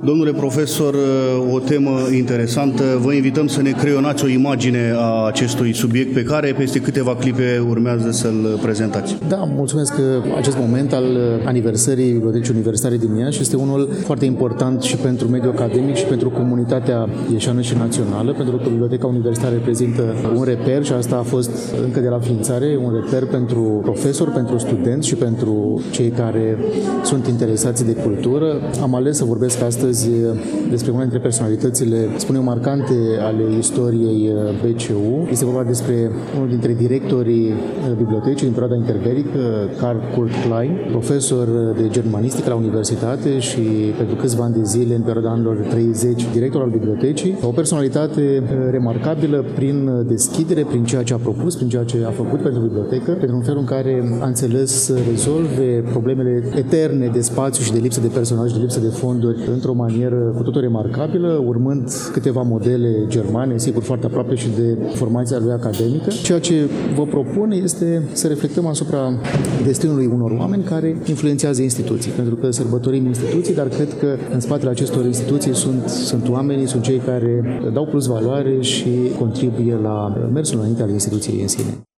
Domnule profesor, o temă interesantă. Vă invităm să ne creionați o imagine a acestui subiect pe care peste câteva clipe urmează să-l prezentați. Da, mulțumesc. Acest moment al aniversării Bibliotecii Universitare din Iași este unul foarte important și pentru mediul academic și pentru comunitatea ieșeană și națională, pentru că Biblioteca Universitară reprezintă un reper și asta a fost încă de la înființare, un reper pentru profesori, pentru studenți și pentru cei care sunt interesați de cultură. Am ales să vorbesc astăzi despre una dintre personalitățile, spun eu, marcante ale istoriei BCU. Este vorba despre unul dintre directorii bibliotecii din perioada interbelică, Karl Kurt Klein, profesor de germanistică la universitate și pentru câțiva ani de zile, în perioada anilor 30, director al bibliotecii. O personalitate remarcabilă prin deschidere, prin ceea ce a propus, prin ceea ce a făcut pentru bibliotecă, pentru un fel în care a înțeles să rezolve problemele eterne de spațiu și de lipsă de personal și de lipsă de fonduri într-o manieră cu totul remarcabilă, urmând câteva modele germane, sigur foarte aproape și de formația lui academică. Ceea ce vă propun este să reflectăm asupra destinului unor oameni care influențează instituții, pentru că sărbătorim instituții, dar cred că în spatele acestor instituții sunt oamenii, sunt cei care dau plus valoare și contribuie la mersul înainte al instituției în sine.